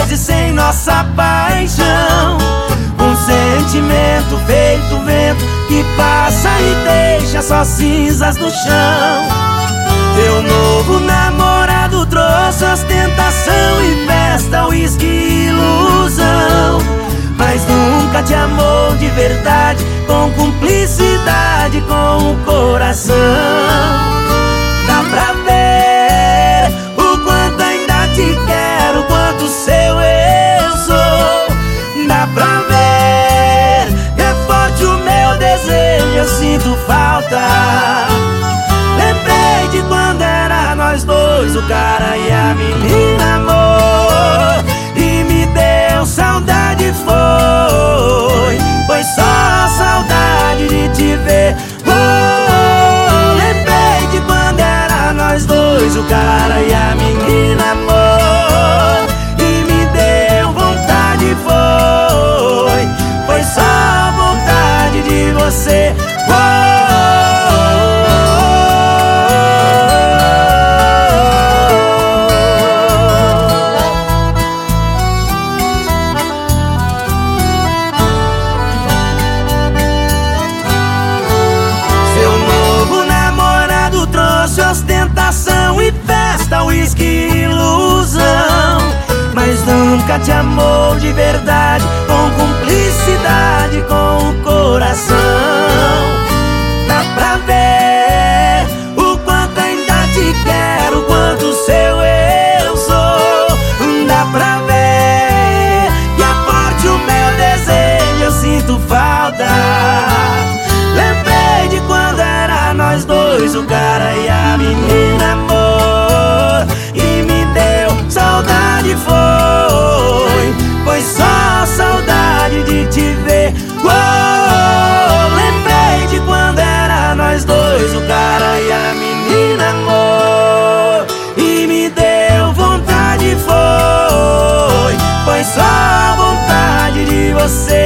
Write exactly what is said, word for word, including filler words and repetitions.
e sem nossa paixão. Um sentimento feito vento que passa e deixa só cinzas no chão. Teu novo namorado trouxe ostentação e festa, uísque e ilusão, mas nunca te amou de verdade, com cumplicidade com o coração. Dá pra ver o quanto ainda te quero, quanto seu eu sou. Dá pra ver que é forte o meu desejo, eu sinto falta. Lembrei de quando era nós dois, o cara e a menina, amor, e me deu saudade, foi, foi só saudade de te ver. Oh, lembrei de quando era nós dois, o cara e a menina, amor, e me deu vontade, foi, foi só vontade de você. Oh, ostentação e festa, uísque e ilusão, mas nunca te amou de verdade, com cumplicidade com o coração. Dá pra ver o quanto ainda te quero, quanto seu eu sou. Dá pra ver que é forte o meu desejo, eu sinto falta. Lembrei de quando era nós dois, o cara e a menina, amor, e me deu saudade, foi, foi só saudade de te ver. Oh, lembrei de quando era nós dois, o cara e a menina, amor, e me deu vontade, foi, foi só vontade de você.